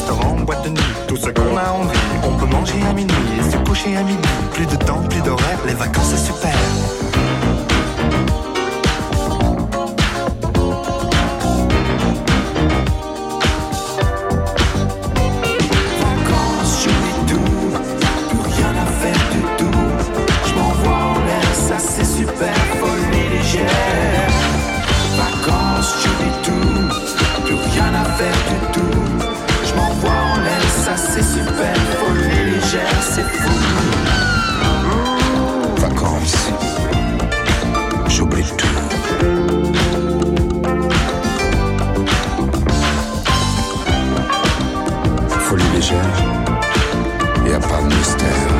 restaurant, boîte de nuit, tout ce qu'on a envie. On peut manger à minuit et se coucher à midi. Plus de temps, plus d'horaire, les vacances c'est super. Vacances, j'oublie tout, plus rien à faire du tout. Je m'envoie en l'air, ça c'est super, folie légère. Vacances, j'oublie tout, plus rien à faire du tout. Je m'envoie en l'air, ça c'est super, folie légère, c'est fou. Vacances, j'oublie tout. Folie légère, y a pas de mystère.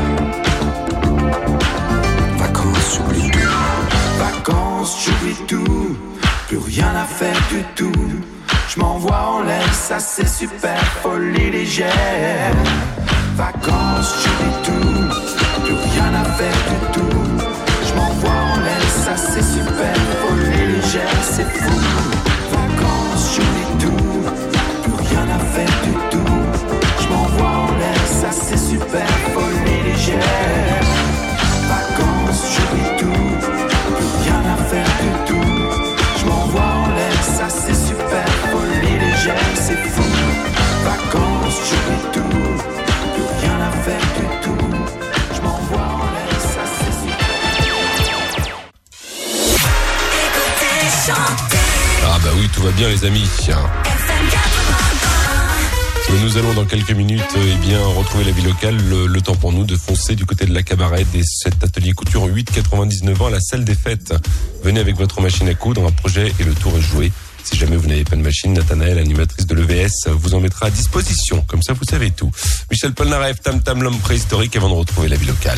Vacances, j'oublie tout. Vacances, j'oublie tout, plus rien à faire du tout. Je m'envoie en l'air, ça c'est super, folie légère. Vacances, j'oublie tout, plus rien à faire du tout. Je m'envoie en l'air, ça c'est super, folie légère, c'est fou. Vacances, j'oublie tout, plus rien à faire du tout. Je m'envoie en l'air, ça c'est super, folie légère. Vacances, j'oublie tout, plus rien à faire du tout. Je m'envoie en l'air, ça c'est super, folie légère, c'est fou. Vacances, j'oublie tout, plus rien à faire du tout. Je m'envoie en l'air, ça c'est super. Écoutez, chanter. Ah bah oui, tout va bien les amis. Nous allons dans quelques minutes retrouver la vie locale. Le temps pour nous de foncer du côté de la Cabarette et cet atelier couture 8,99 ans à la salle des fêtes. Venez avec votre machine à coudre, un projet et le tour est joué. Si jamais vous n'avez pas de machine, Nathanaël, animatrice de l'EVS, vous en mettra à disposition. Comme ça, vous savez tout. Michel Polnareff, Tam Tam, l'homme préhistorique, avant de retrouver la vie locale.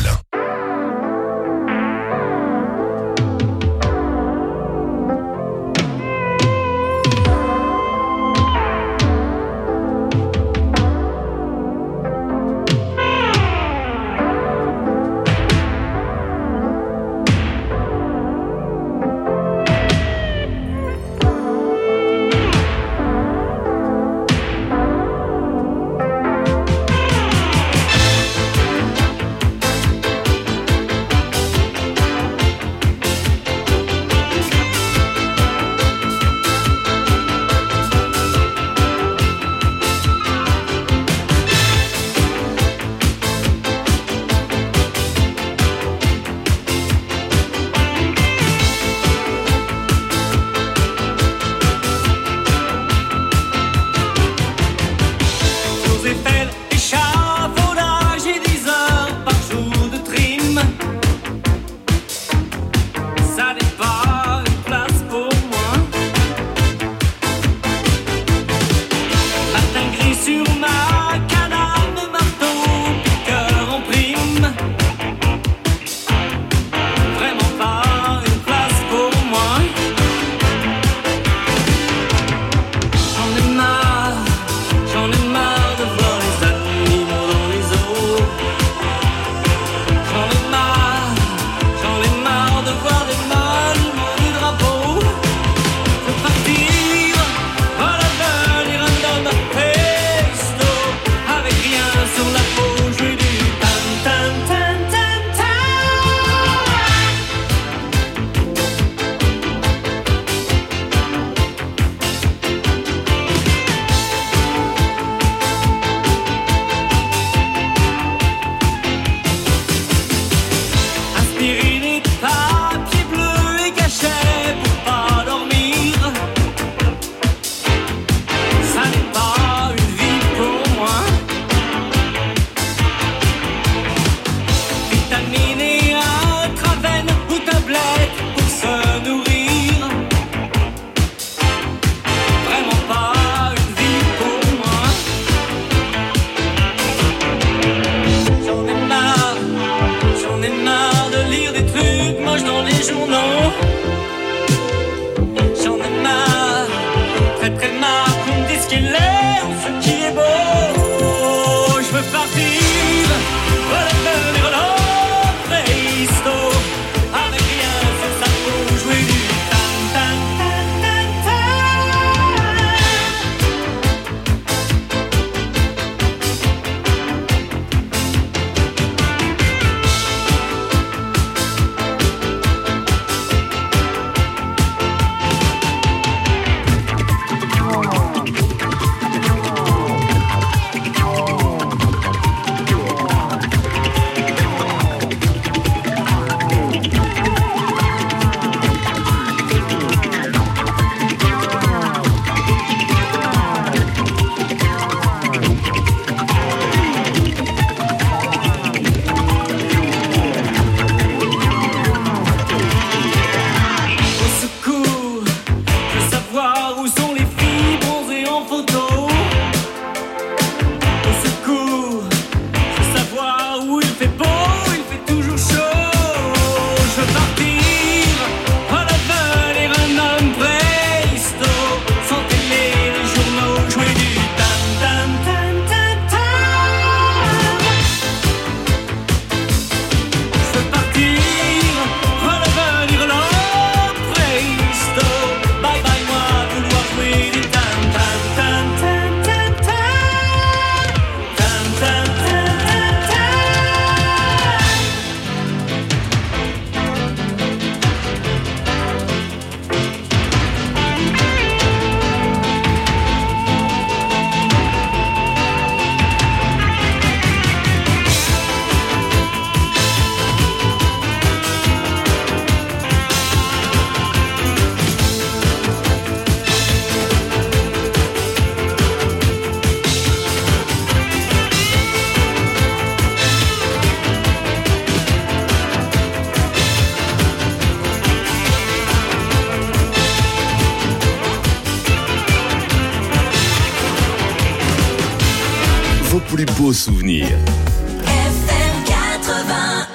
vos plus beaux souvenirs. FM 81.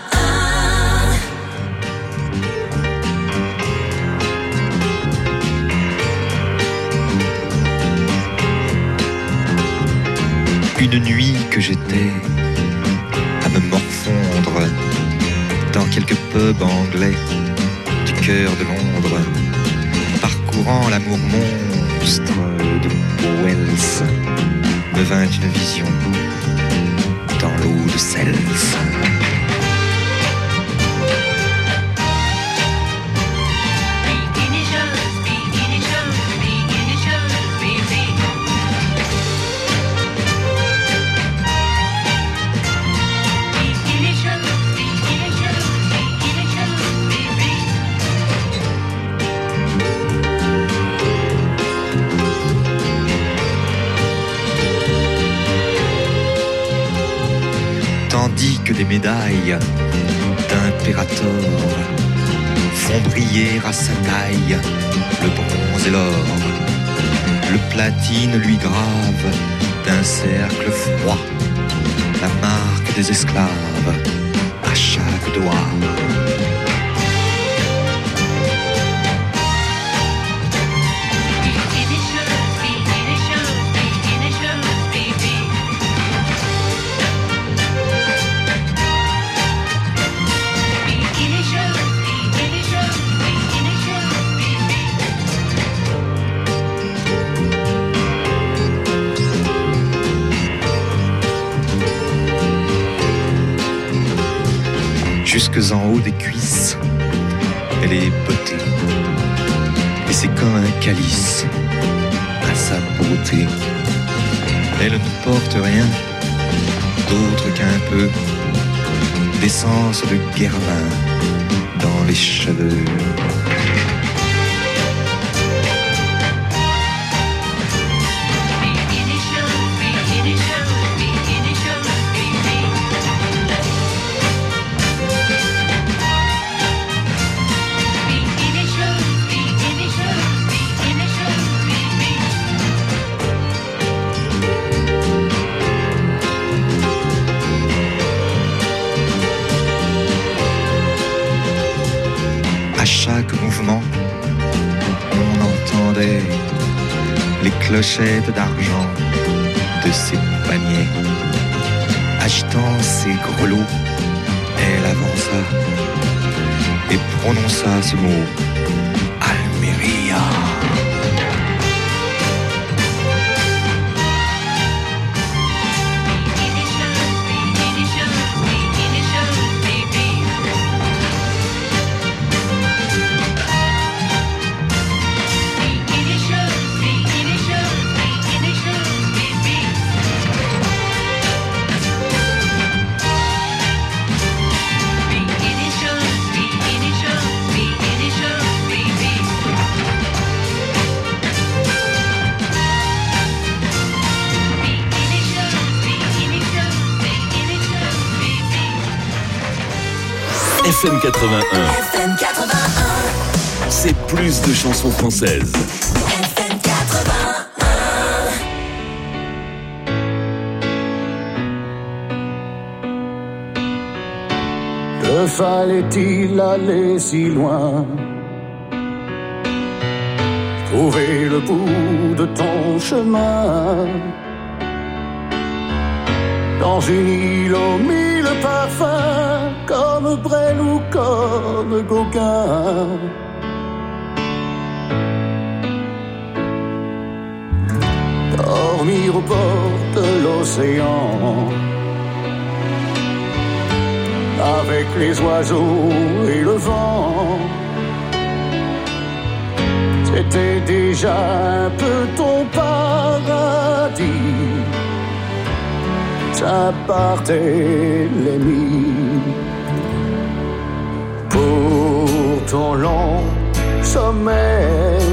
Une nuit que j'étais à me morfondre dans quelques pubs anglais du cœur de Londres, parcourant l'amour monstre de Wells, me vint une vision dans l'eau de Cels. Tandis que des médailles d'impérator font briller à sa taille le bronze et l'or, le platine lui grave d'un cercle froid la marque des esclaves à chaque doigt. Jusque en haut des cuisses, elle est beauté, et c'est comme un calice à sa beauté. Elle ne porte rien d'autre qu'un peu d'essence de guervin dans les cheveux. À chaque mouvement, on entendait les clochettes d'argent de ses paniers. Agitant ses grelots, elle avança et prononça ce mot, Almeria. FM 81. FM 81. C'est plus de chansons françaises. FM 81. Que fallait-il aller si loin? Trouver le bout de ton chemin dans une île aux mille parfums, comme Brel ou comme Gauguin. Dormir au bord de l'océan, avec les oiseaux et le vent. C'était déjà un peu ton paradis. Ça partait l'ennemi. Pour ton long sommeil,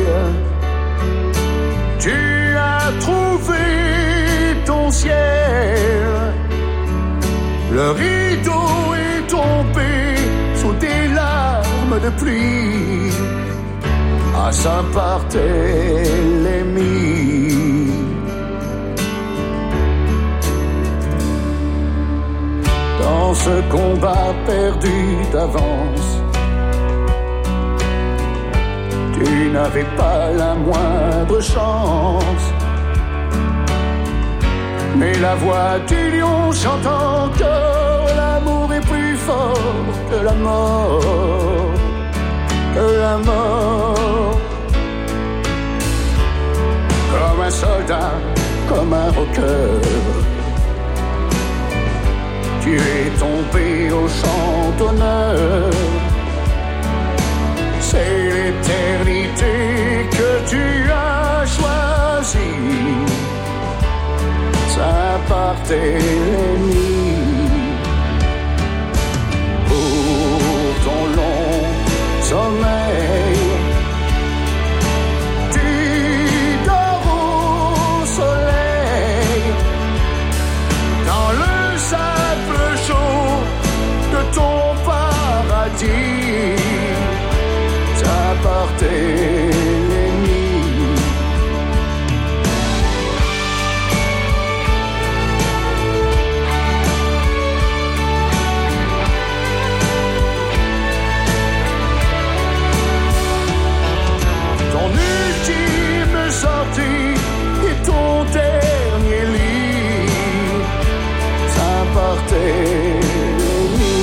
tu as trouvé ton ciel. Le rideau est tombé sous des larmes de pluie. À Saint-Barthélemy. dans ce combat perdu d'avance. Tu n'avais pas la moindre chance. Mais la voix du lion chante encore, l'amour est plus fort que la mort, que la mort. Comme un soldat, comme un rocker, tu es tombé au champ d'honneur. C'est l'éternité que tu as choisie. Ça partait l'ennemi. Pour ton long sommeil, tu dors au soleil, dans le sable chaud de ton paradis. Ça partait l'ennemi. Ton ultime sortie et ton dernier lit, ça partait l'ennemi.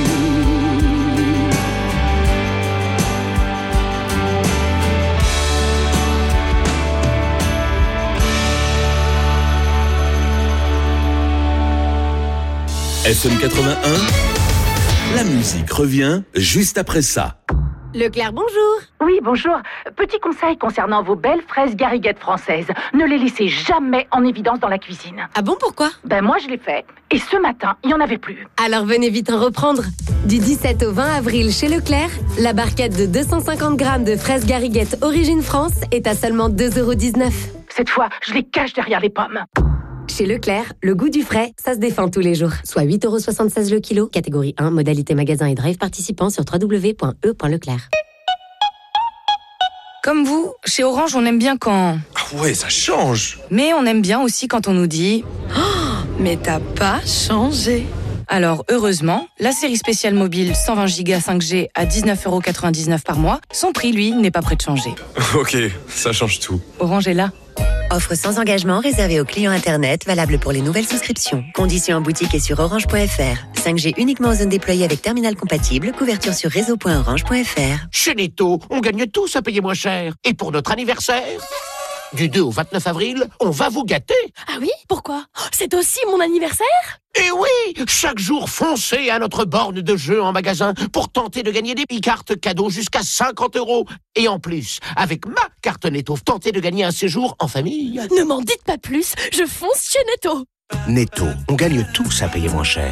FM 81, la musique revient juste après ça. Leclerc, bonjour. Oui, bonjour. Petit conseil concernant vos belles fraises gariguettes françaises. Ne les laissez jamais en évidence dans la cuisine. Ah bon, pourquoi? Ben moi, je l'ai fait. Et ce matin, il n'y en avait plus. Alors venez vite en reprendre. Du 17 au 20 avril chez Leclerc, la barquette de 250 grammes de fraises gariguettes Origine France est à seulement 2,19 €. Cette fois, je les cache derrière les pommes. Chez Leclerc, le goût du frais, ça se défend tous les jours. Soit 8,76 € le kilo, catégorie 1, modalité magasin et drive participant sur www.e.leclerc. Comme vous, chez Orange, on aime bien quand... Ah ouais, ça change. Mais on aime bien aussi quand on nous dit... Oh, mais t'as pas changé. Alors, heureusement, la série spéciale mobile 120 Go 5G à 19,99 € par mois, son prix, lui, n'est pas prêt de changer. Ok, ça change tout. Orange est là. Offre sans engagement réservée aux clients Internet, valable pour les nouvelles souscriptions. Conditions en boutique et sur orange.fr. 5G uniquement aux zones déployées avec terminal compatible. Couverture sur réseau.orange.fr. Chez Netto, on gagne tous à payer moins cher. Et pour notre anniversaire, du 2 au 29 avril, on va vous gâter. Ah oui? Pourquoi? C'est aussi mon anniversaire? Et oui, chaque jour, foncez à notre borne de jeu en magasin pour tenter de gagner des e-cartes cadeaux jusqu'à 50 €. Et en plus, avec ma carte Netto, tentez de gagner un séjour en famille. Ne m'en dites pas plus, je fonce chez Netto. Netto, on gagne tous à payer moins cher.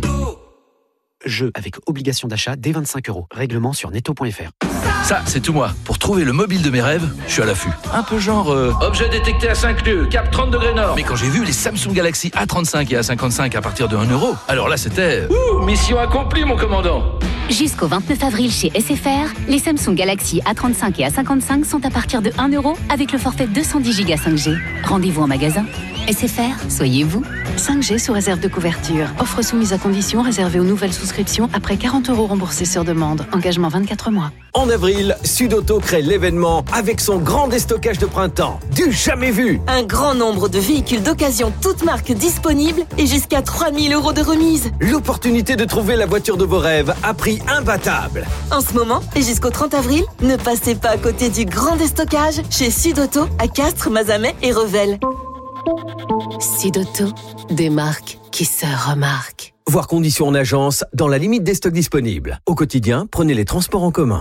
Jeu avec obligation d'achat dès 25 €. Règlement sur netto.fr. Ça, c'est tout moi. Pour trouver le mobile de mes rêves, je suis à l'affût. Un peu genre... Objet détecté à 5 nœuds, cap 30 degrés nord. Mais quand j'ai vu les Samsung Galaxy A35 et A55 à partir de 1 €, alors là, c'était... mission accomplie, mon commandant. Jusqu'au 29 avril chez SFR, les Samsung Galaxy A35 et A55 sont à partir de 1 € avec le forfait 210 Go 5G. Rendez-vous en magasin. SFR, soyez vous. 5G sous réserve de couverture. Offre soumise à conditions réservée aux nouvelles souscriptions après 40 € remboursés sur demande. Engagement 24 mois. En avril, Sud-Auto crée l'événement avec son grand déstockage de printemps. Du jamais vu. Un grand nombre de véhicules d'occasion toutes marques disponibles et jusqu'à 3 000 € de remise. L'opportunité de trouver la voiture de vos rêves à prix imbattable. En ce moment et jusqu'au 30 avril, ne passez pas à côté du grand déstockage chez Sud-Auto à Castres, Mazamet et Revel. Sud-Auto, des marques qui se remarquent. Voir conditions en agence dans la limite des stocks disponibles. Au quotidien, prenez les transports en commun.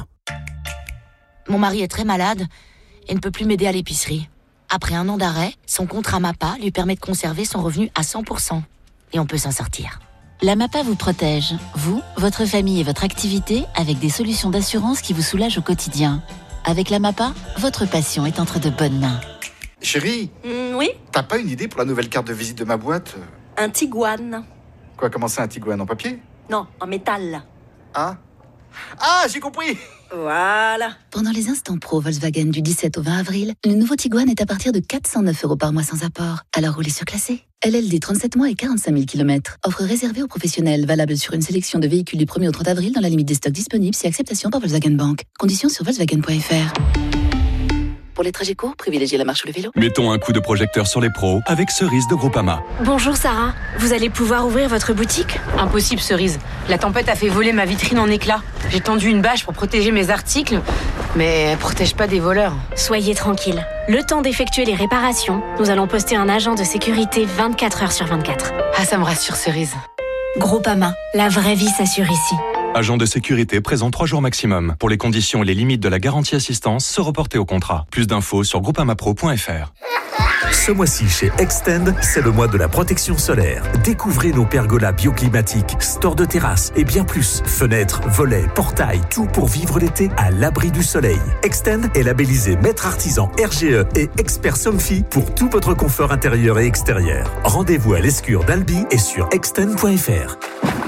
Mon mari est très malade et ne peut plus m'aider à l'épicerie. Après 1 an d'arrêt, son contrat MAPA lui permet de conserver son revenu à 100%. Et on peut s'en sortir. La MAPA vous protège, vous, votre famille et votre activité, avec des solutions d'assurance qui vous soulagent au quotidien. Avec la MAPA, votre passion est entre de bonnes mains. Chérie, oui? t'as pas une idée pour la nouvelle carte de visite de ma boîte? Un Tiguan. Quoi, comment ça, un Tiguan en papier? Non, en métal. Ah, Ah, j'ai compris. Voilà. Pendant les instants pro Volkswagen du 17 au 20 avril, le nouveau Tiguan est à partir de 409 € par mois sans apport. Alors roulez surclassé. LLD 37 mois et 45 000 km. Offre réservée aux professionnels, valable sur une sélection de véhicules du 1er au 30 avril dans la limite des stocks disponibles si acceptation par Volkswagen Bank. Conditions sur Volkswagen.fr. Pour les trajets courts, privilégiez la marche ou le vélo. Mettons un coup de projecteur sur les pros avec Cerise de Groupama. Bonjour Sarah, vous allez pouvoir ouvrir votre boutique ? Impossible, Cerise. La tempête a fait voler ma vitrine en éclats. J'ai tendu une bâche pour protéger mes articles, mais elle protège pas des voleurs. Soyez tranquille. Le temps d'effectuer les réparations, nous allons poster un agent de sécurité 24 heures sur 24. Ah, ça me rassure, Cerise. Groupama, la vraie vie s'assure ici. Agent de sécurité présent 3 jours maximum. Pour les conditions et les limites de la garantie assistance, se reporter au contrat. Plus d'infos sur groupamapro.fr. Ce mois-ci chez Extend, c'est le mois de la protection solaire. Découvrez nos pergolas bioclimatiques, stores de terrasse et bien plus. Fenêtres, volets, portails, tout pour vivre l'été à l'abri du soleil. Extend est labellisé maître artisan RGE et expert Somfy pour tout votre confort intérieur et extérieur. Rendez-vous à l'Escure d'Albi et sur extend.fr.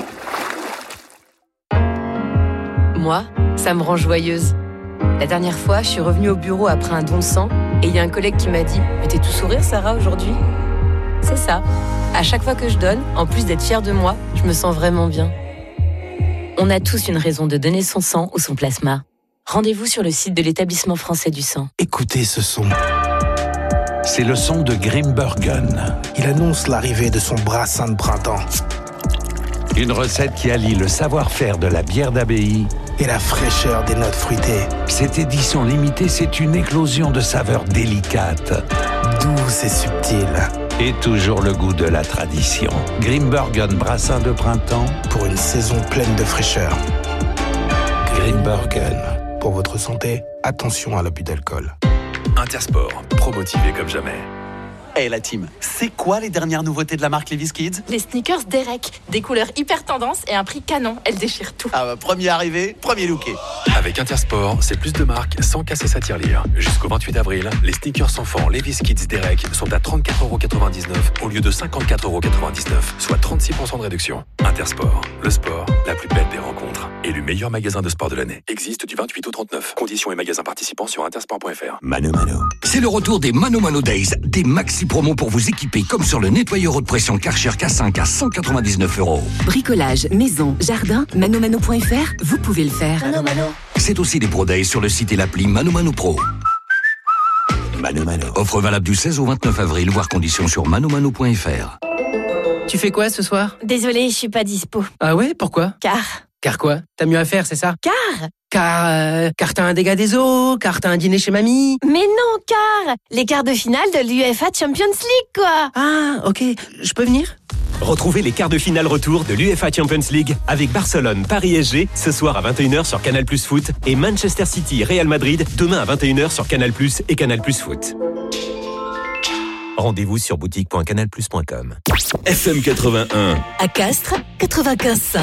Moi, ça me rend joyeuse. La dernière fois, je suis revenue au bureau après un don de sang et il y a un collègue qui m'a dit « Mais t'es tout sourire, Sarah, aujourd'hui ?» C'est ça. À chaque fois que je donne, en plus d'être fière de moi, je me sens vraiment bien. On a tous une raison de donner son sang ou son plasma. Rendez-vous sur le site de l'Établissement français du sang. Écoutez ce son. C'est le son de Grimbergen. Il annonce l'arrivée de son brassin de printemps. Une recette qui allie le savoir-faire de la bière d'abbaye et la fraîcheur des notes fruitées. Cette édition limitée, c'est une éclosion de saveurs délicates, douces et subtiles. Et toujours le goût de la tradition. Grimbergen brassin de printemps pour une saison pleine de fraîcheur. Grimbergen. Pour votre santé, attention à l'abus d'alcool. Intersport, pro-motivé comme jamais. Hey la team, c'est quoi les dernières nouveautés de la marque Levi's Kids ? Les sneakers Derek, des couleurs hyper tendance et un prix canon. Elles déchirent tout. Ah bah, premier arrivé, premier looké. Avec Intersport, c'est plus de marques sans casser sa tirelire. Jusqu'au 28 avril, les sneakers enfants Levi's Kids Derek sont à 34,99 € au lieu de 54,99 €, soit 36% de réduction. Intersport, le sport, la plus belle des rencontres. Élu meilleur magasin de sport de l'année. Existe du 28 au 39. Conditions et magasins participants sur intersport.fr. Mano Mano. C'est le retour des Mano Mano Days, des maxi promos pour vous équiper comme sur le nettoyeur haute pression Karcher K5 à 199 €. Bricolage, maison, jardin, manomano.fr, vous pouvez le faire. Mano Mano. C'est aussi des Pro Days sur le site et l'appli Mano Mano Pro. Mano Mano. Offre valable du 16 au 29 avril, voire conditions sur manomano.fr. Tu fais quoi ce soir ? Désolée, je suis pas dispo. Ah ouais, pourquoi ? Car quoi ? T'as mieux à faire, c'est ça ? Car t'as un dégât des eaux, car t'as un dîner chez mamie. Mais non, car les quarts de finale de l'UEFA Champions League, quoi. Ah, ok, je peux venir ? Retrouvez les quarts de finale retour de l'UEFA Champions League avec Barcelone, Paris SG, ce soir à 21h sur Canal+ Foot et Manchester City, Real Madrid, demain à 21h sur Canal+ et Canal+ Foot. Rendez-vous sur boutique.canalplus.com. FM 81. À Castres, 95.5.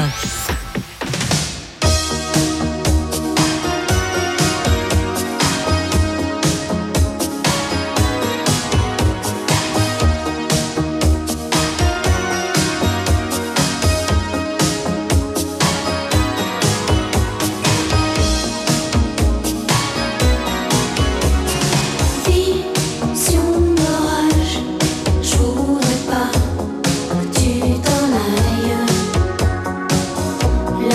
Je voudrais pas que tu t'en ailles.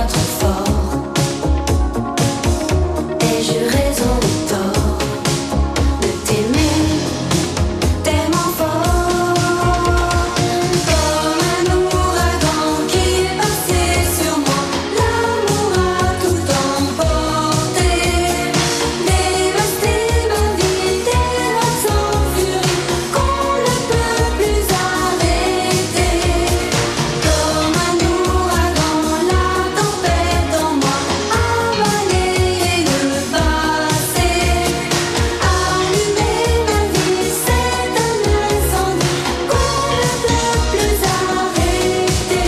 trop fort. Ai-je raison ou tort de t'aimer tellement fort? Comme un ouragan qui est passé sur moi, l'amour a tout emporté, dévasté ma vie, des vagues sans furie qu'on ne peut plus arrêter. Comme un ouragan, la tempête en moi a balayé le passé, allumé ma vie, c'est un incendie qu'on ne peut plus arrêter.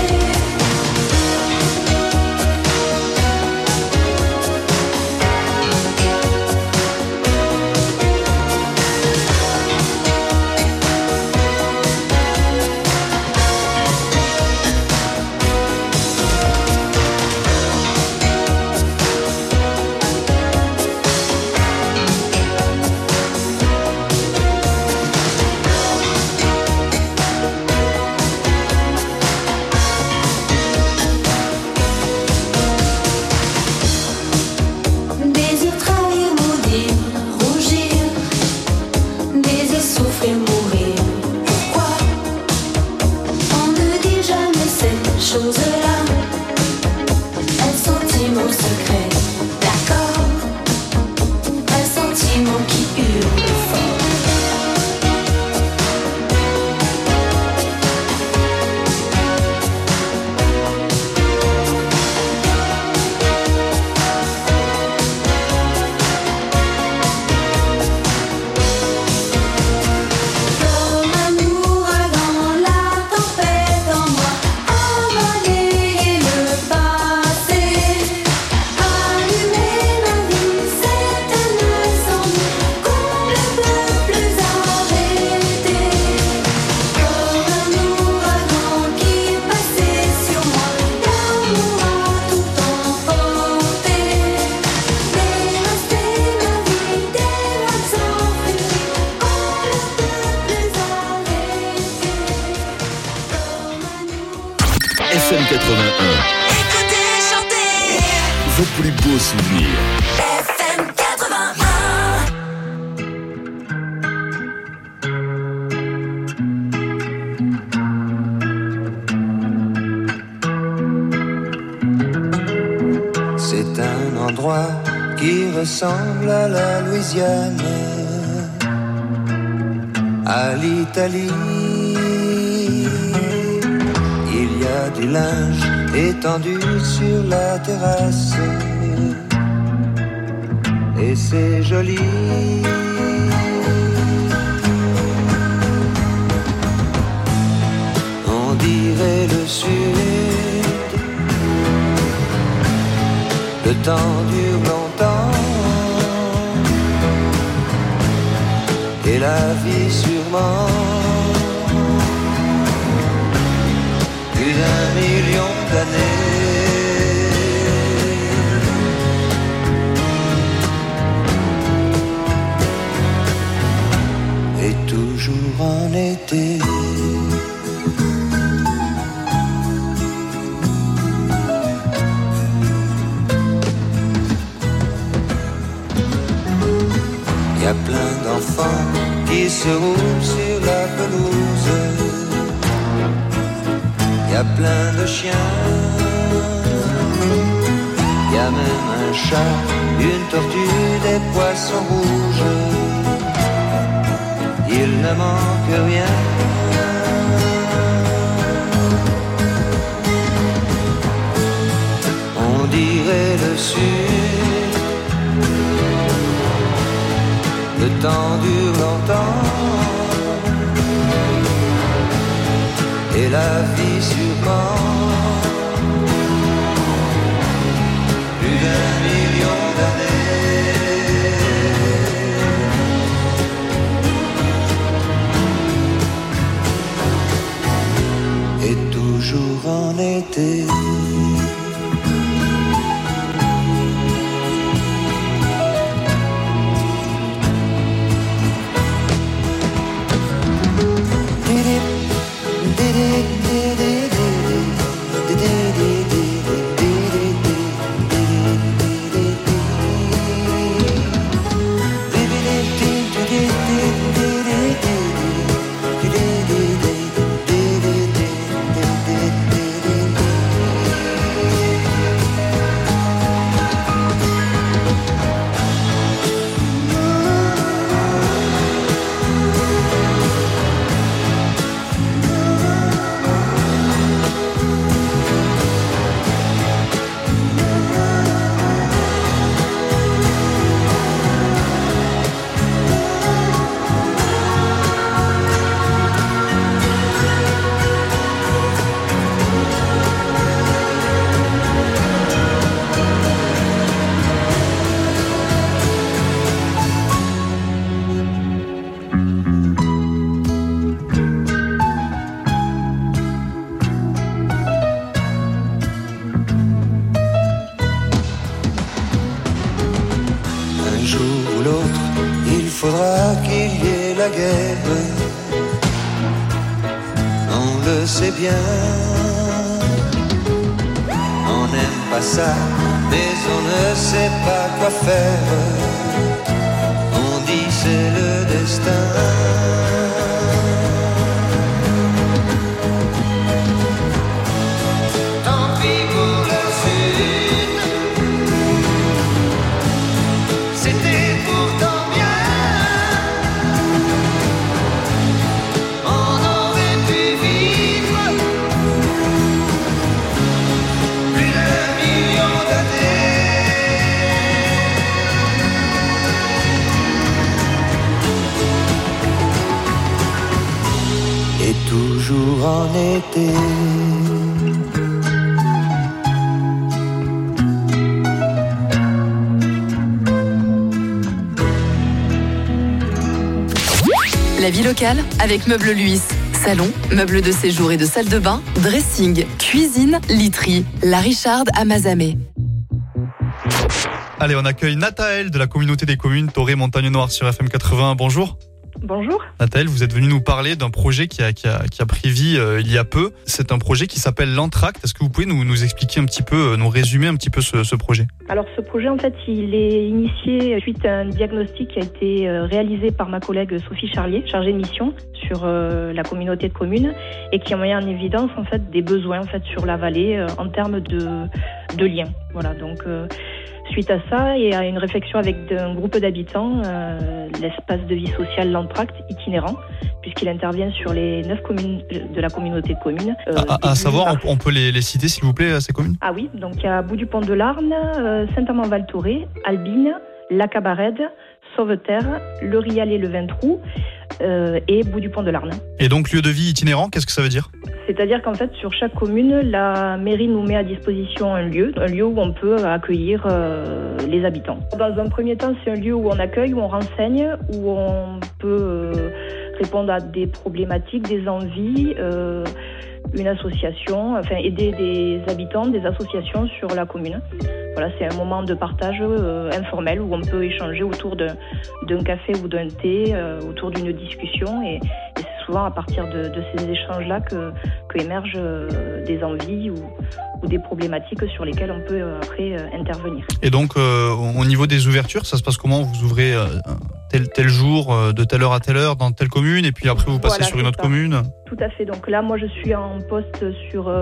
Désir trahir, maudire, rougir, désir souffrir, mourir. Pourquoi on ne dit jamais ces choses-là? Un sentiment secret, d'accord, un sentiment qui hurle fort. Comme un ouragan, la tempête en moi a balayé le passé, allumé ma vie, c'est un incendie qu'on ne peut plus arrêter. Comme un ouragan qui est passé sur moi, l'amour a tout emporté, dévasté ma vie, des vagues sans furie qu'on ne peut plus arrêter. FM 81. Écoutez, chantez Vos plus beaux souvenirs. FM 81. C'est un endroit qui ressemble à la Louisiane, à l'Italie. Il y a du linge étendu sur la terrasse, et c'est joli. On dirait le sud. Le temps dure longtemps, et la vie sûrement. Plus d'un million d'années. Et toujours en été. Y a plein d'enfants qui se roulent sur la pelouse. Y a plein de chiens. Y a même un chat, une tortue, des poissons rouges. Il ne manque rien. On dirait le sud. Le temps dure longtemps, et la vie sûrement. Plus d'un million d'années. Et toujours en été. faudra qu'il y ait la guerre. On le sait bien. On n'aime pas ça, mais on ne sait pas quoi faire. On dit c'est le destin. Tant pis pour le Sud, c'était pourtant bien. On aurait pu vivre plus d'un million d'années. Et toujours en été. La vie locale avec Meubles Luis. Salon, meubles de séjour et de salle de bain, dressing, cuisine, literie. La Richarde à Mazamet. Allez, on accueille Nathaël de la communauté des communes Toré Montagne Noire sur FM 80. Bonjour. Bonjour. Nathaël, vous êtes venu nous parler d'un projet qui a pris vie il y a peu. C'est un projet qui s'appelle l'Entracte. Est-ce que vous pouvez nous expliquer un petit peu, nous résumer un petit peu ce projet ? Alors ce projet, en fait, il est initié suite à un diagnostic qui a été réalisé par ma collègue Sophie Charlier, chargée de mission sur la communauté de communes, et qui a mis en évidence en fait des besoins en fait sur la vallée en termes de liens. Voilà, donc suite à ça et à une réflexion avec un groupe d'habitants, l'espace de vie sociale l'Entracte itinérant, puisqu'il intervient sur les 9 communes de la communauté de communes. À savoir, on peut les citer s'il vous plaît, ces communes ? Ah oui, donc il y a Bout-du-Pont-de-Larn, Saint-Amand-Val-Thoré, Albine, La Cabarède, Sauveterre, Le Rialet, le Vintroux et Bout-du-Pont-de-Larn. Et donc lieu de vie itinérant, qu'est-ce que ça veut dire ? C'est-à-dire qu'en fait, sur chaque commune, la mairie nous met à disposition un lieu où on peut accueillir les habitants. Dans un premier temps, c'est un lieu où on accueille, où on renseigne, où on peut répondre à des problématiques, des envies, une association, enfin aider des habitants, des associations sur la commune. Voilà, c'est un moment de partage informel où on peut échanger autour d'un café ou d'un thé, autour d'une discussion et c'est souvent à partir de ces échanges-là que émergent des envies ou des problématiques sur lesquelles on peut après intervenir. Et donc, au niveau des ouvertures, ça se passe comment ? Vous ouvrez tel jour, de telle heure à telle heure, dans telle commune, et puis après vous passez sur une autre commune ? Tout à fait. Donc là, moi, je suis en poste sur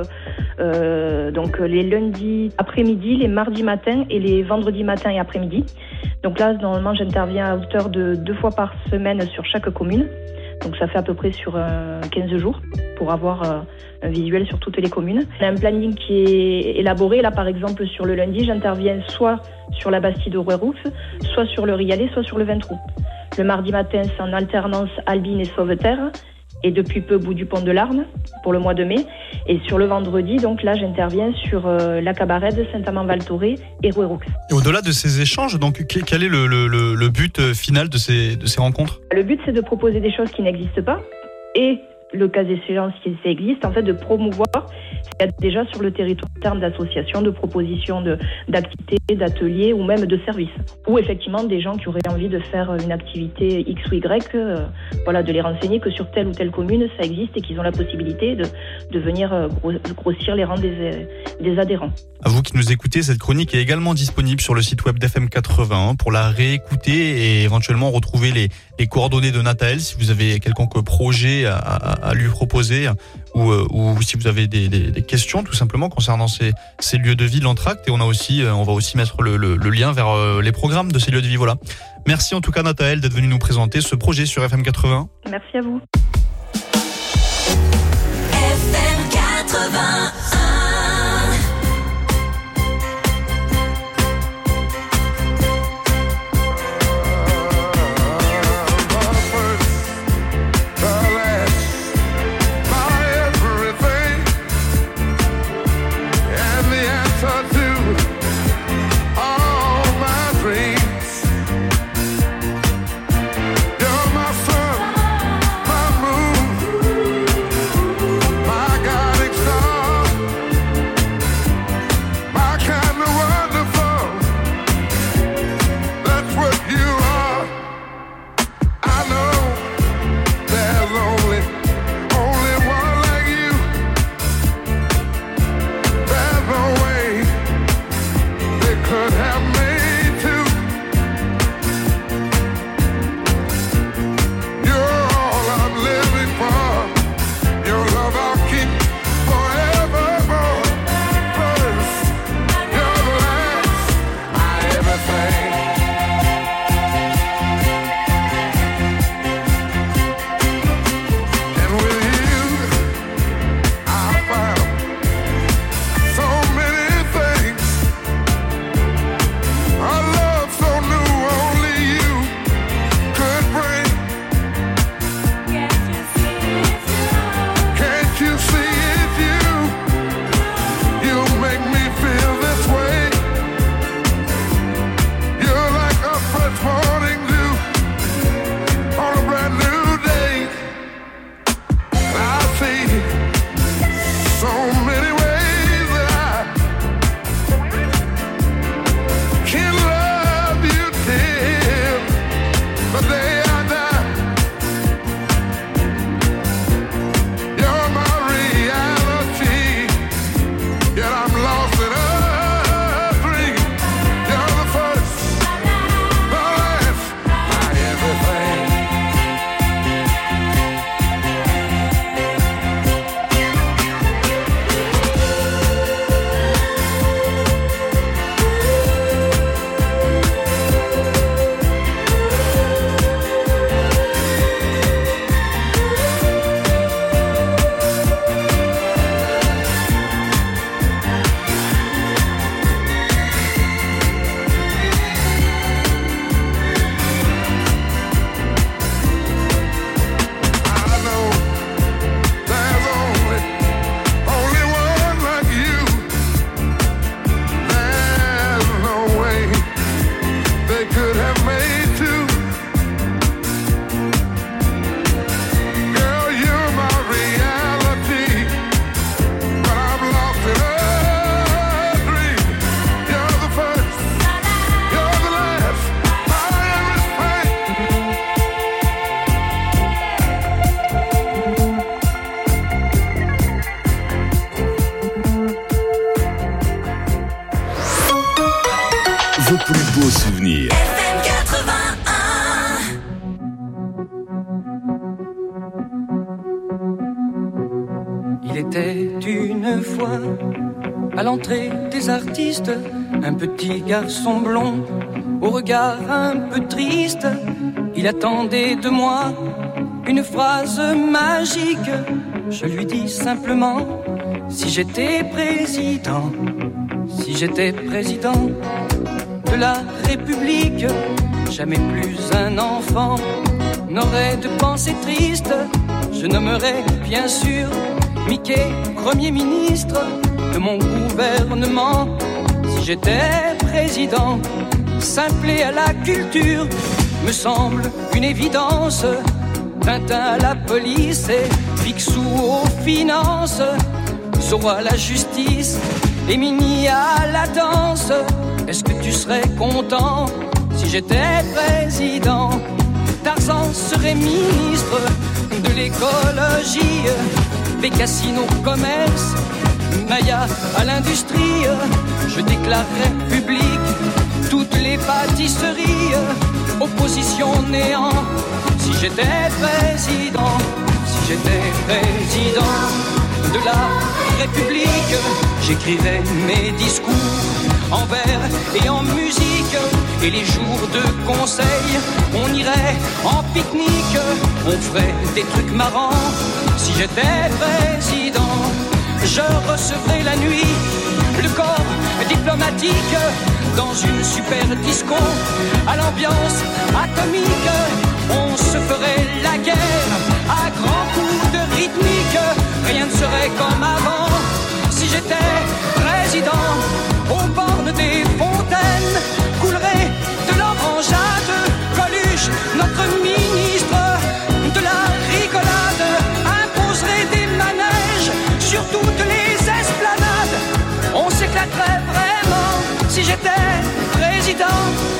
donc les lundis après-midi, les mardis matins et les vendredis matins et après-midi. Donc là, normalement, j'interviens à hauteur de 2 fois par semaine sur chaque commune. Donc ça fait à peu près sur 15 jours pour avoir un visuel sur toutes les communes. On a un planning qui est élaboré. Là, par exemple, sur le lundi, j'interviens soit sur la Bastide de Rouerroux, soit sur le Rialet, soit sur le Vintroux. Le mardi matin, c'est en alternance Albine et Sauveterre. Et depuis peu, Bout-du-Pont-de-Larn pour le mois de mai. Et sur le vendredi, donc là, j'interviens sur La Cabarède, Saint-Amand-Val-Thoré et Rouerroux. Et au-delà de ces échanges, donc, quel est le but final de ces rencontres ? Le but, c'est de proposer des choses qui n'existent pas et le cas échéant, si ça existe, en fait, de promouvoir ce qu'il y a déjà sur le territoire en termes d'associations, de propositions d'activités, d'ateliers ou même de services. Ou effectivement des gens qui auraient envie de faire une activité X ou Y, voilà, de les renseigner que sur telle ou telle commune ça existe et qu'ils ont la possibilité de venir grossir les rangs des adhérents. À vous qui nous écoutez, cette chronique est également disponible sur le site web d'FM 80 pour la réécouter et éventuellement retrouver les coordonnées de Nathaël si vous avez quelconque projet à lui proposer ou si vous avez des questions tout simplement concernant ces lieux de vie de l'Entracte. Et on va aussi mettre le lien vers les programmes de ces lieux de vie. Voilà. Merci en tout cas Nathaël d'être venu nous présenter ce projet sur FM 80. Merci à vous. FM 80. My guiding star. vos plus beaux souvenirs. Il était une fois à l'entrée des artistes un petit garçon blond au regard un peu triste. Il attendait de moi une phrase magique. Je lui dis simplement: si j'étais président, si j'étais président de la République, jamais plus un enfant n'aurait de pensée triste. Je nommerais bien sûr Mickey Premier ministre de mon gouvernement. Si j'étais président, simplé à la culture me semble une évidence. Tintin à la police et Picsou aux finances, Zorro à la justice et Minnie à la danse. Est-ce que tu serais content si j'étais président? Tarzan serait ministre de l'écologie, Bécassine au commerce, Maya à l'industrie. Je déclarerais public toutes les pâtisseries, opposition néant. Si j'étais président, si j'étais président de la République, j'écrirais mes discours en vers et en musique. Et les jours de conseil, on irait en pique-nique, on ferait des trucs marrants. Si j'étais président, je recevrais la nuit le corps diplomatique dans une super disco à l'ambiance atomique. On se ferait la guerre à grands coups de rythmique. Rien ne serait comme avant. Si j'étais président, aux bornes des fontaines coulerait de l'orangeade. Coluche, notre ministre de la rigolade, imposerait des manèges sur toutes les esplanades. On s'éclaterait vraiment si j'étais président.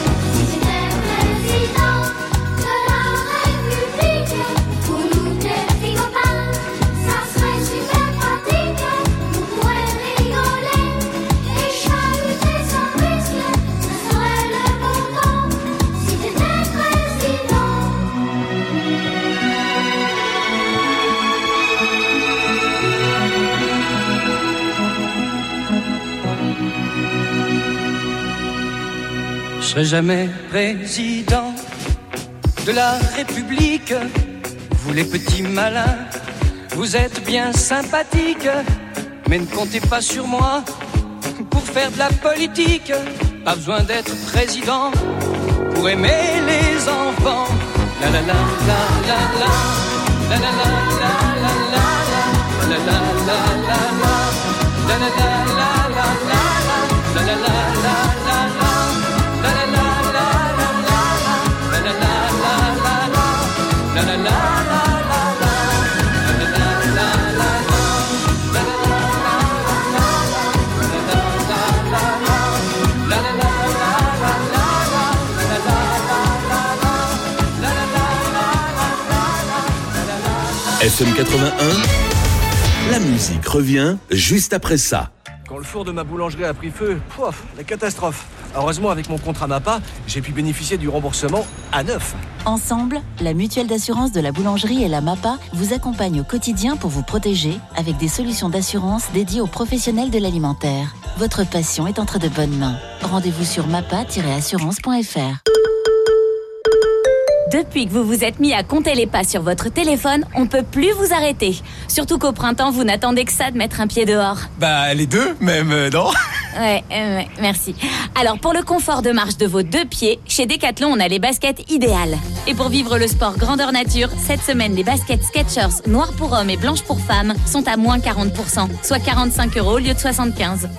Je serai jamais président de la République. Vous les petits malins, vous êtes bien sympathiques, mais ne comptez pas sur moi pour faire de la politique. Pas besoin d'être président pour aimer les enfants. La la la la la la, la la la la la la, la la la la la, la la la la la, la la la la. FM 81, la musique revient juste après ça. Quand le four de ma boulangerie a pris feu, la catastrophe. Heureusement, avec mon contrat MAPA, j'ai pu bénéficier du remboursement à neuf. Ensemble, la mutuelle d'assurance de la boulangerie et la MAPA vous accompagnent au quotidien pour vous protéger avec des solutions d'assurance dédiées aux professionnels de l'alimentaire. Votre passion est entre de bonnes mains. Rendez-vous sur mapa-assurance.fr. Depuis que vous vous êtes mis à compter les pas sur votre téléphone, on peut plus vous arrêter. Surtout qu'au printemps, vous n'attendez que ça de mettre un pied dehors. Bah, les deux, même, non? Ouais, merci. Alors, pour le confort de marche de vos deux pieds, chez Decathlon, on a les baskets idéales. Et pour vivre le sport grandeur nature, cette semaine, les baskets Skechers, noires pour hommes et blanches pour femmes, sont à moins 40%, soit 45 € au lieu de 75.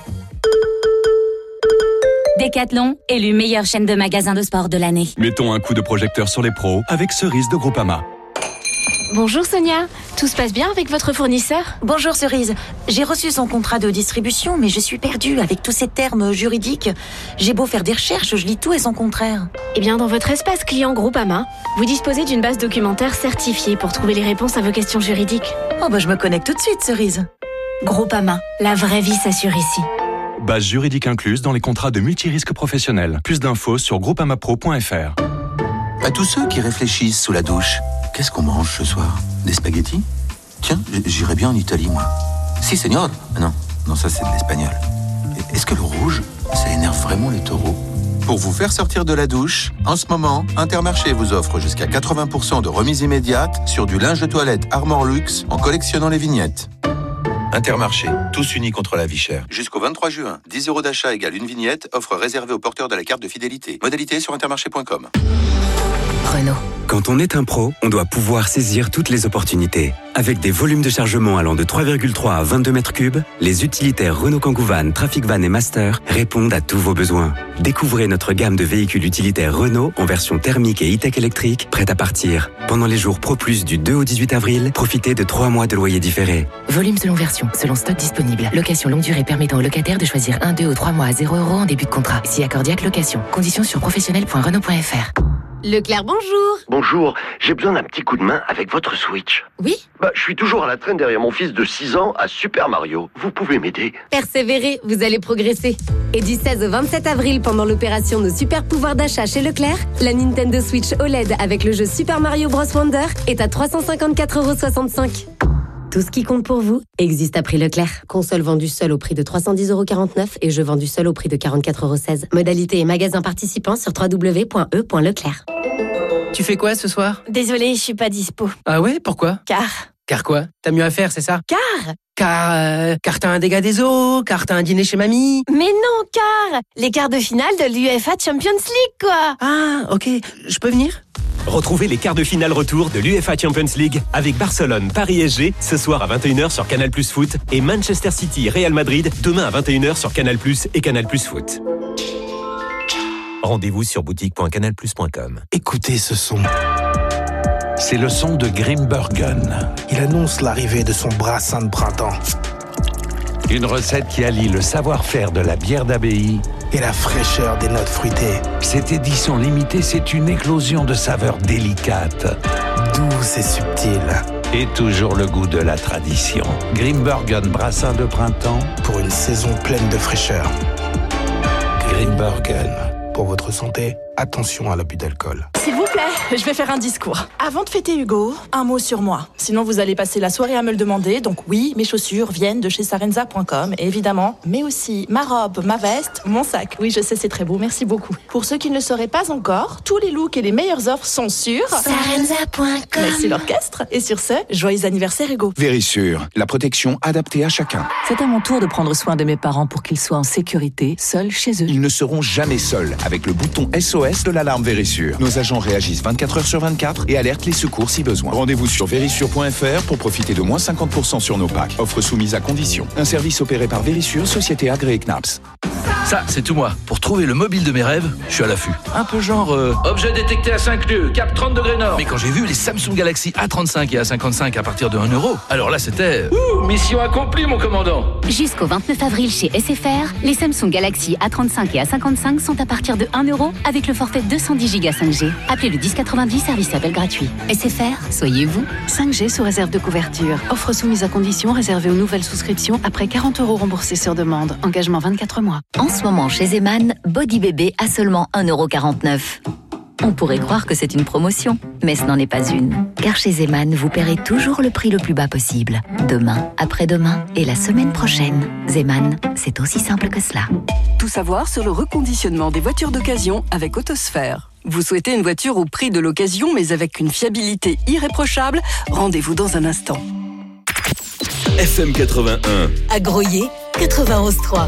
Decathlon, élu meilleure chaîne de magasins de sport de l'année. Mettons un coup de projecteur sur les pros avec Cerise de Groupama. Bonjour Sonia, tout se passe bien avec votre fournisseur? Bonjour Cerise, j'ai reçu son contrat de distribution, mais je suis perdue avec tous ces termes juridiques. J'ai beau faire des recherches, je lis tout et son contraire. Eh bien, dans votre espace client Groupama, vous disposez d'une base documentaire certifiée pour trouver les réponses à vos questions juridiques. Oh bah je me connecte tout de suite Cerise. Groupama, la vraie vie s'assure ici. Base juridique incluse dans les contrats de multirisque professionnels. Plus d'infos sur groupamapro.fr. À tous ceux qui réfléchissent sous la douche, qu'est-ce qu'on mange ce soir? Des spaghettis? Tiens, j'irais bien en Italie, moi. Si, señor. Non, ça c'est de l'espagnol. Est-ce que le rouge, ça énerve vraiment les taureaux? Pour vous faire sortir de la douche, en ce moment, Intermarché vous offre jusqu'à 80% de remise immédiate sur du linge de toilette Armor Luxe en collectionnant les vignettes. Intermarché, tous unis contre la vie chère. Jusqu'au 23 juin, 10 € d'achat égale une vignette, offre réservée aux porteurs de la carte de fidélité. Modalité sur intermarché.com. Renault. Quand on est un pro, on doit pouvoir saisir toutes les opportunités. Avec des volumes de chargement allant de 3,3 à 22 mètres cubes, les utilitaires Renault Kangoo Van, Trafic Van et Master répondent à tous vos besoins. Découvrez notre gamme de véhicules utilitaires Renault en version thermique et e-tech électrique, prête à partir. Pendant les jours Pro Plus du 2 au 18 avril, profitez de 3 mois de loyer différé. Volume selon version, selon stock disponible. Location longue durée permettant aux locataires de choisir 1, 2 ou 3 mois à 0 € en début de contrat. Si accordiaque location. Conditions sur professionnel.renault.fr. Leclerc, bonjour. Bonjour, j'ai besoin d'un petit coup de main avec votre Switch. Oui? Je suis toujours à la traîne derrière mon fils de 6 ans à Super Mario. Vous pouvez m'aider? Persévérez, vous allez progresser. Et du 16 au 27 avril, pendant l'opération Nos super pouvoirs d'achat chez Leclerc, la Nintendo Switch OLED avec le jeu Super Mario Bros Wonder est à 354,65 €. Tout ce qui compte pour vous existe à prix Leclerc. Console vendue seule au prix de 310,49 € et jeu vendu seul au prix de 44,16 €. Modalité et magasin participants sur www.e.leclerc. Tu fais quoi ce soir? Désolée, je suis pas dispo. Ah ouais, pourquoi? Car quoi? T'as mieux à faire, c'est ça? Car t'as un dégât des eaux, car t'as un dîner chez mamie. Mais non, car les quarts de finale de l'UEFA Champions League, quoi. Ah, ok, je peux venir? Retrouvez les quarts de finale retour de l'UEFA Champions League avec Barcelone, Paris SG, ce soir à 21h sur Canal Plus Foot et Manchester City, Real Madrid, demain à 21h sur Canal Plus et Canal Plus Foot. Rendez-vous sur boutique.canalplus.com. Écoutez ce son. C'est le son de Grimbergen. Il annonce l'arrivée de son brassin de printemps. Une recette qui allie le savoir-faire de la bière d'abbaye et la fraîcheur des notes fruitées. Cette édition limitée, c'est une éclosion de saveurs délicates, douces et subtiles. Et toujours le goût de la tradition. Grimbergen brassin de printemps pour une saison pleine de fraîcheur. Grimbergen. Pour votre santé, attention à l'abus d'alcool. S'il vous plaît, je vais faire un discours. Avant de fêter Hugo, un mot sur moi. Sinon, vous allez passer la soirée à me le demander. Donc oui, mes chaussures viennent de chez Sarenza.com, évidemment. Mais aussi ma robe, ma veste, mon sac. Oui, je sais, c'est très beau. Merci beaucoup. Pour ceux qui ne le sauraient pas encore, tous les looks et les meilleures offres sont sur Sarenza.com. Merci l'orchestre. Et sur ce, joyeux anniversaire Hugo. Vérissure, la protection adaptée à chacun. C'est à mon tour de prendre soin de mes parents pour qu'ils soient en sécurité, seuls chez eux. Ils ne seront jamais seuls avec le bouton SOS de l'alarme Vérissure. Nos agents réagissent 24 heures sur 24 et alertent les secours si besoin. Rendez-vous sur vérissure.fr pour profiter de moins 50% sur nos packs. Offre soumise à condition. Un service opéré par Vérissure, société agréée CNAPS. Ça, c'est tout moi. Pour trouver le mobile de mes rêves, je suis à l'affût. Un peu genre objet détecté à 5 nœuds, cap 30 degrés nord. Mais quand j'ai vu les Samsung Galaxy A35 et A55 à partir de 1 €, alors là c'était mission accomplie mon commandant. Jusqu'au 29 avril chez SFR, les Samsung Galaxy A35 et A55 sont à partir de 1 € avec le forfait 210 Go 5G. Appelez le 1090, service appel gratuit. SFR, soyez vous. 5G sous réserve de couverture. Offre soumise à condition réservée aux nouvelles souscriptions après 40 € remboursés sur demande. Engagement 24 mois. En ce moment, chez Zeman, Body Bébé à seulement 1,49 €. On pourrait croire que c'est une promotion, mais ce n'en est pas une. Car chez Zeman, vous paierez toujours le prix le plus bas possible. Demain, après-demain et la semaine prochaine. Zeman, c'est aussi simple que cela. Tout savoir sur le reconditionnement des voitures d'occasion avec Autosphère. Vous souhaitez une voiture au prix de l'occasion, mais avec une fiabilité irréprochable? Rendez-vous dans un instant. FM 81. À Groyer, 91.3.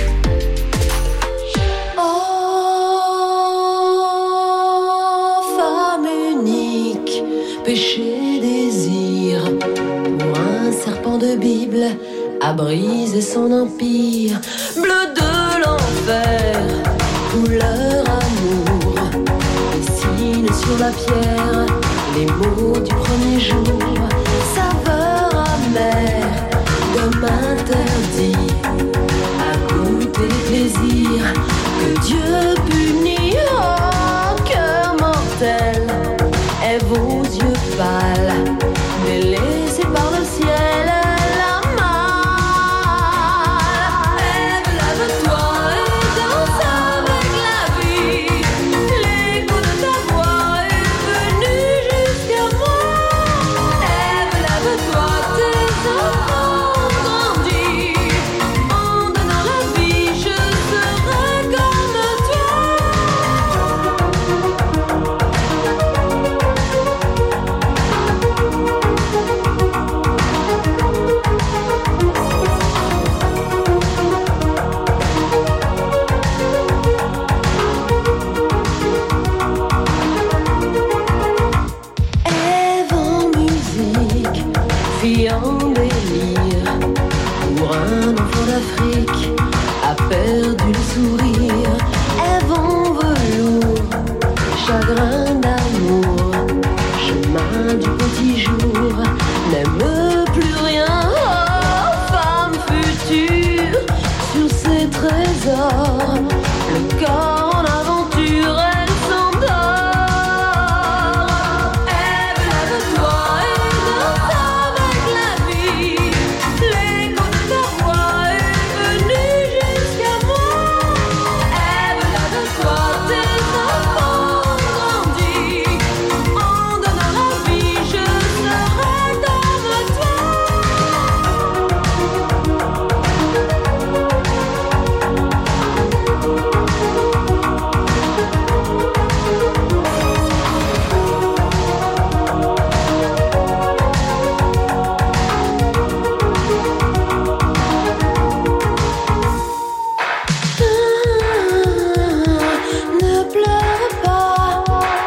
Péché, désir, pour un serpent de Bible, à briser son empire. Bleu de l'enfer, couleur amour, dessine sur la pierre les mots du premier jour. Saveur amère, comme interdit, à goûter plaisir que Dieu punit. Oh, cœur mortel, et vos yeux pâles, délaissés par le ciel, la malle. Lève-toi. chagrin d'amour, chemin du petit jour, n'aime plus rien. Oh, femme future, sur ses trésors, le corps en aventure, elle s'endort. Ève, lève-toi et danse avec la vie. L'écho de ta voix est venu jusqu'à moi. Ève, lève-toi, tes enfants ont grandi. En donnant la vie, je serai comme toi. Ne pleure pas,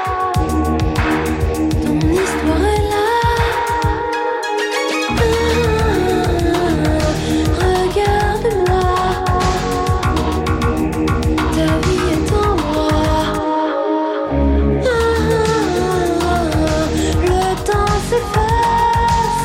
ton histoire est là. Regarde-moi, ta vie est en moi. Le temps s'efface.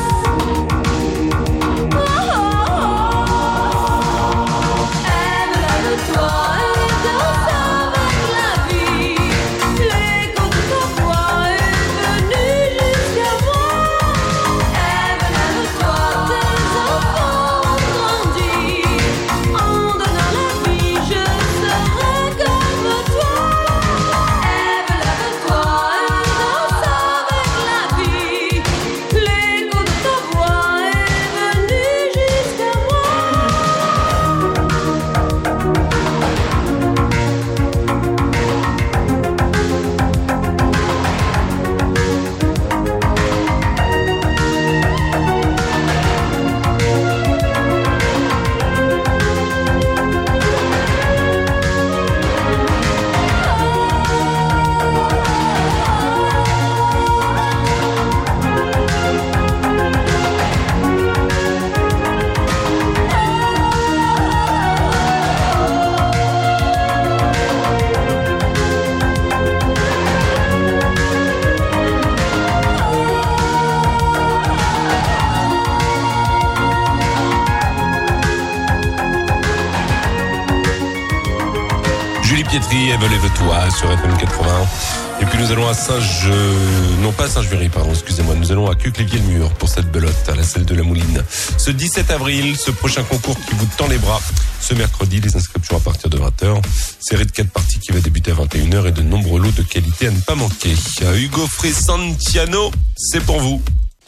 Ève, lève-toi et danse avec la vie. L'écho de ta voix est venu jusqu'à moi. Ève, lève-toi, tes enfants ont grandi. En donnant la vie, je serai comme toi. Ève, lève-toi et danse avec la vie. L'écho de ta voix est venu jusqu'à moi. Julie Pietri, Ève, lève-toi sur FM 80. Et puis nous allons à non pas Saint-Juvéry, pardon, excusez-moi, nous allons à Cuclévier-le-Mur pour cette belote à la selle de la Mouline. Ce 17 avril, ce prochain concours qui vous tend les bras. Ce mercredi, les inscriptions à partir de 20h. Série de 4 parties qui va débuter à 21h et de nombreux lots de qualité à ne pas manquer. Hugo Fressantiano, c'est pour vous.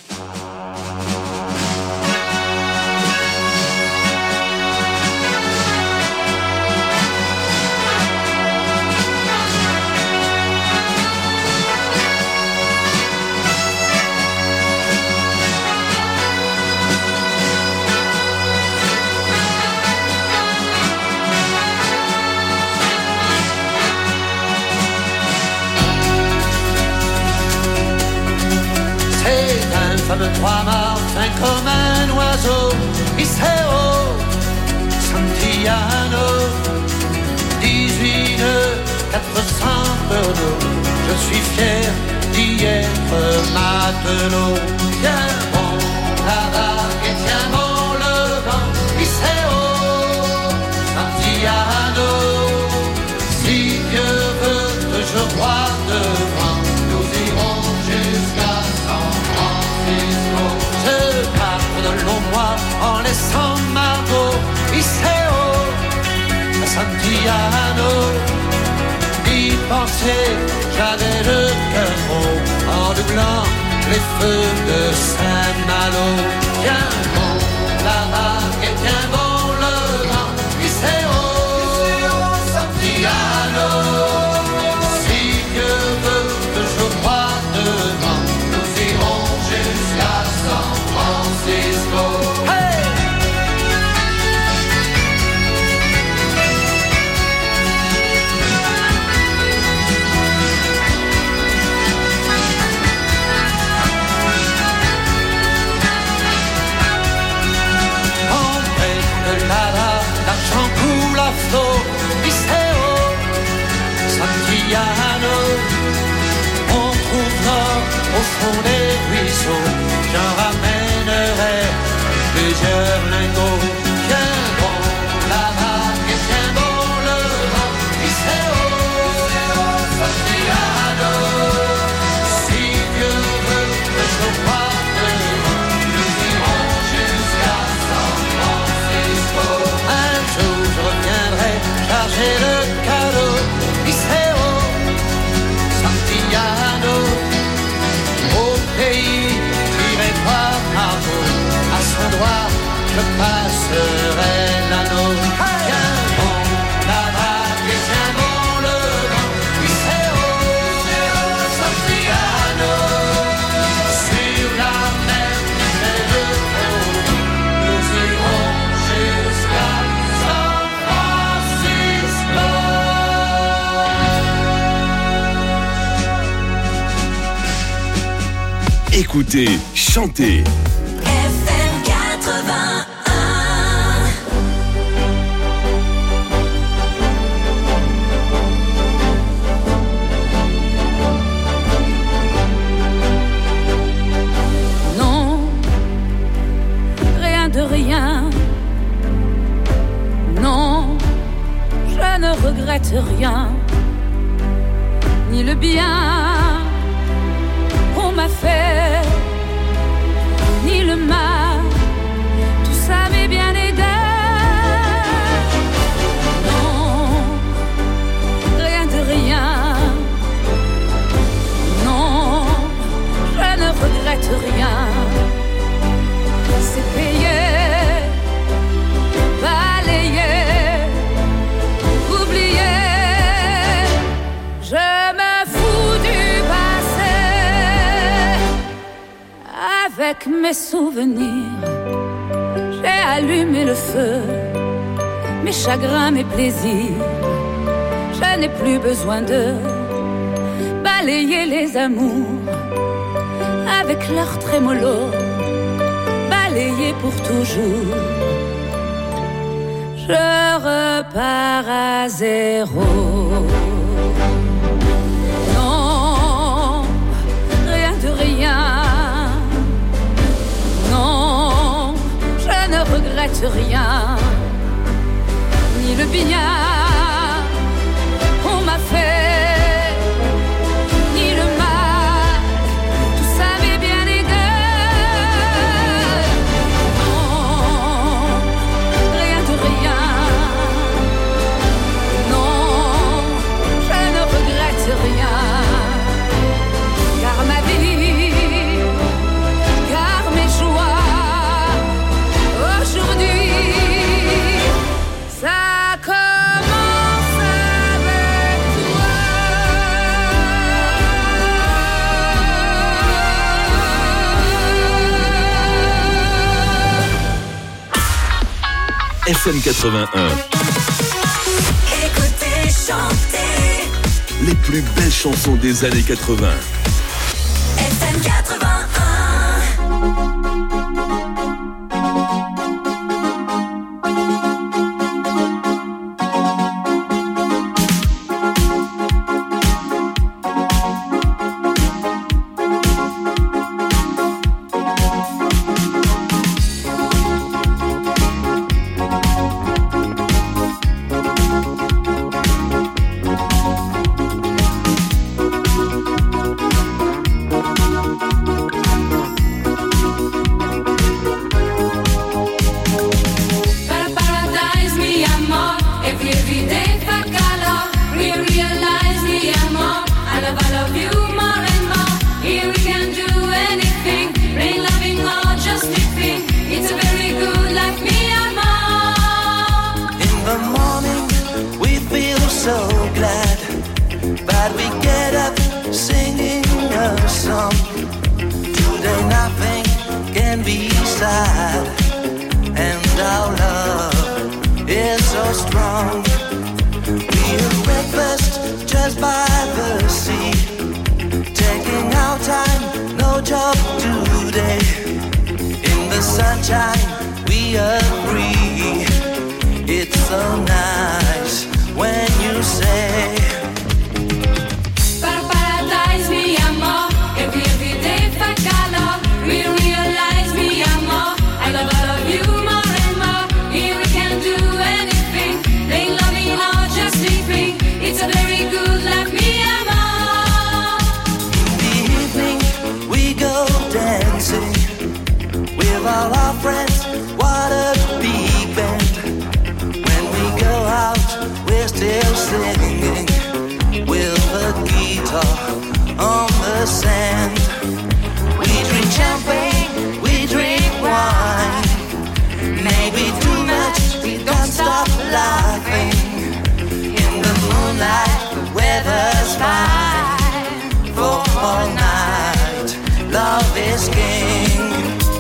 C'est un fameux trois-mâts, fin comme un oiseau, Iseo, Santillano, 18 nœuds, 400 tonneaux. Je suis fier d'y être matelot. Tiens bon la vague et tiens bon le vent, Iseo, Santillano. Si Dieu veut que je croie devant, nous irons jusqu'à San Francisco. Je pars de longs mois en laissant Margot, Iseo, Santillano. D'y penser, j'avais le cœur gros en doublant les feux de Saint-Malo. Tiens bon la vague et tiens bon le vent, Iseo, Santillano. Si Dieu veut que je croie devant, nous irons jusqu'à San Francisco. Hey! L'argent coule à flot, Iseo, Santillano. fond des ruisseaux, j'en ramènerai plusieurs lingots. Tiens bon la vague et tiens bon le vent, Iseo, Santiago. Si Dieu veut que je parte devant, nous irons jusqu'à San Francisco. Un jour je reviendrai charger le cadeau, Iseo, Santiago. Au pays tiré par Margot, à son doigt je passerai l'anneau. Tiens bon la vague et tiens bon le vent, Iseo, Santiago. Sur la mer et le pont, nous irons jusqu'à San Francisco. Écoutez, chantez. FM 81. Non, rien de rien. Non, je ne regrette rien. Ni le bien qu'on m'a fait, ni le mal, tout ça m'est bien égal. Non, rien de rien. Non, je ne regrette rien. C'est payé, balayé, oublié. Je me fous du passé. Avec mes souvenirs, j'ai allumé le feu. Mes chagrins, mes plaisirs, je n'ai plus besoin de balayer les amours avec leur trémolo, balayer pour toujours. Je repars à zéro. Non, rien de rien. Non, je ne regrette rien. Ni le bien qu'on m'a fait, ni le mal, tout ça m'est bien égal. Non, rien de rien. Non, je ne regrette rien. Car ma vie, car mes joies, aujourd'hui, ça commence avec toi. FM 81. Écoutez, chantez. Les plus belles chansons des années 80. FM 81. Paradise, mi amor, every day fa calor. We realize, mi amor, I love you more and more. Here we can do anything, rain, loving, or just living. It's a very good life, mi amor. In the morning we feel so glad, but we get up singing a song. Today nothing can be sad, and our love is so strong. We have breakfast just by the sea, taking our time, no job today. In the sunshine we agree, it's so nice when you say Paradise, mi amor, every day fa weather's fine for all night. Love is king.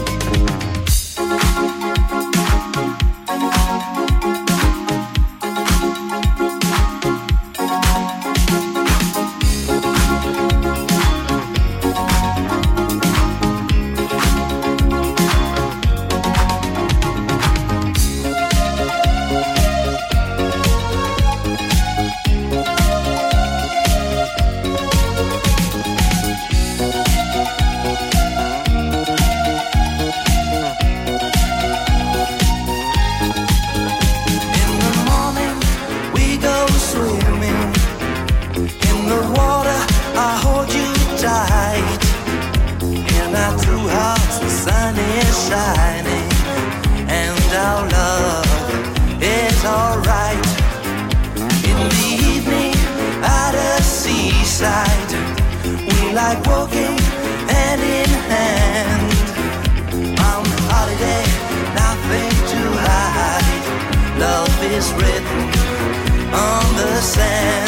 Shining, and our love is alright. In the evening, at a seaside, we like walking hand in hand. On holiday, nothing to hide. Love is written on the sand.